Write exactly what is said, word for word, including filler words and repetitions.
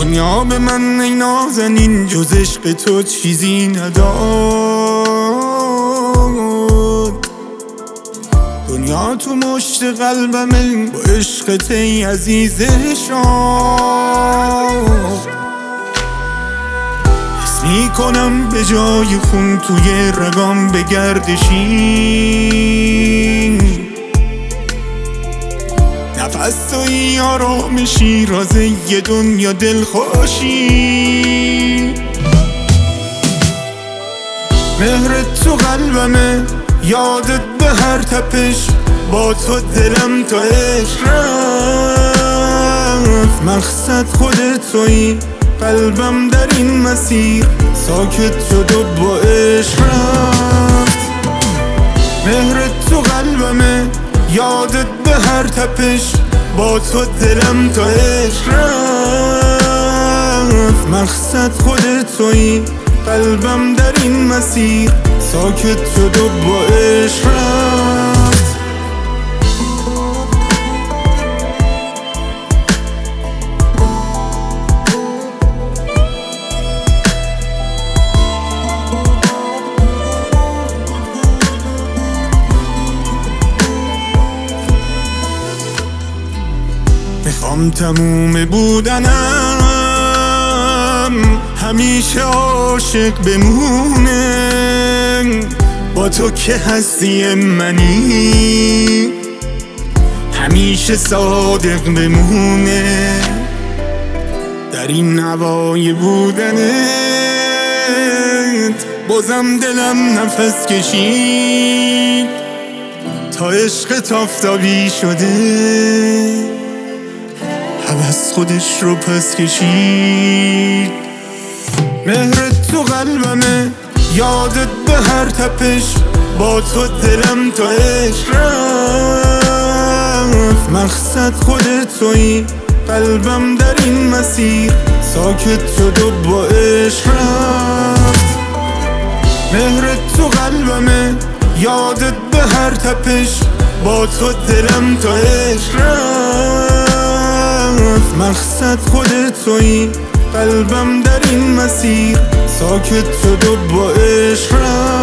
دنیا به من ای نازنین جز عشق تو چیزی نداد. دنیا تو مشت قلبمه با عشقت ای عزیز شاه. حس میکنم به جای خون توی رگام بگردشی، نفس توی آرامشی راز یه دنیا دلخوشی. مهرت تو قلبمه یادت به هر تپش، با تو دلم تا عشق رفت. مقصد خودت تویی قلبم در این مسیر ساکت شد و با عشق رفت. مهرت تو قلبمه یادت به هر تپش، با تو دلم تا عشق رفت. مقصد خودت تویی قلبم در این مسیر ساکت شد و با عشق رفت. میخوام تموم بودنم همیشه عاشق بمونه، با تو که هستی منی همیشه صادق بمونه. در این هوای بودنت بازم دلم نفس کشید تا عشقت آفتابی شده، هوس خودش رو پس کشید. مهرت تو قلبمه یادت به هر تپش، با تو دلم تا عشق رفت. مقصد خودت تویی قلبم در این مسیر ساکت شد و با عشق رفت. مهرت تو قلبمه یادت به هر تپش، با تو دلم تا عشق رفت. مقصد خودت تویی قلبم در این مسیر ساکت شد و با عشق رفت.